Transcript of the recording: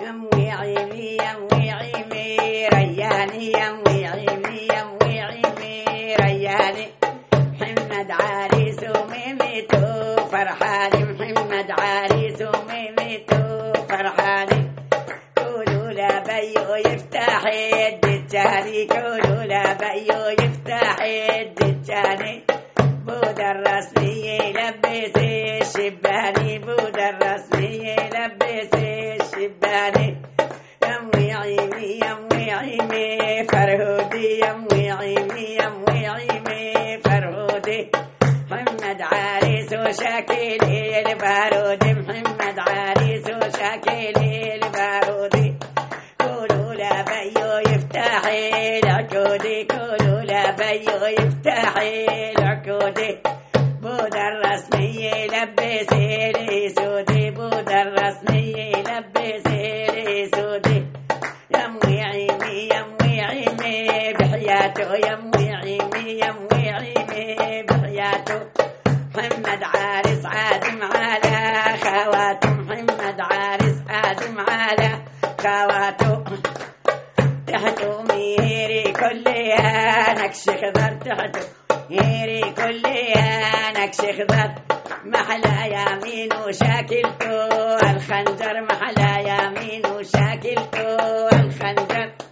يموي عيمي يموي عيمي رياني يموي عيمي يموي عيمي رياني محمد عريس وميمته فرحاني محمد عريس وميمته فرحاني قولوا لا بيو يفتح الدجاني قولوا لا بيو يفتح الدجاني بود الرسمي يلبس الشباني بود الرسمي يلبس الشباني يموي عيمي يموي عيمي فرهودي يموي عيمي يموي عيمي فرهودي محمد عريس وشاكل البارودي محمد عريس وشاكل البارودي قولوا لا بيو يفتح العقودي قولوا لا بيو يفتح العقودي بود الرسمي يلبس الاسودي بود الرسمي يلبس الاسودي يموي عيمي يموي عيمي بحياته يموي عيمي يموي عيمي بحياته محمد عارس عازم على خواته محمد عارس عازم على خواته تحته ميري كلها نكش خضر تحته ميري كلها نكش خضر محلى يمين وشاكلته الخنجر محلى يمين وشاكلته الخنجر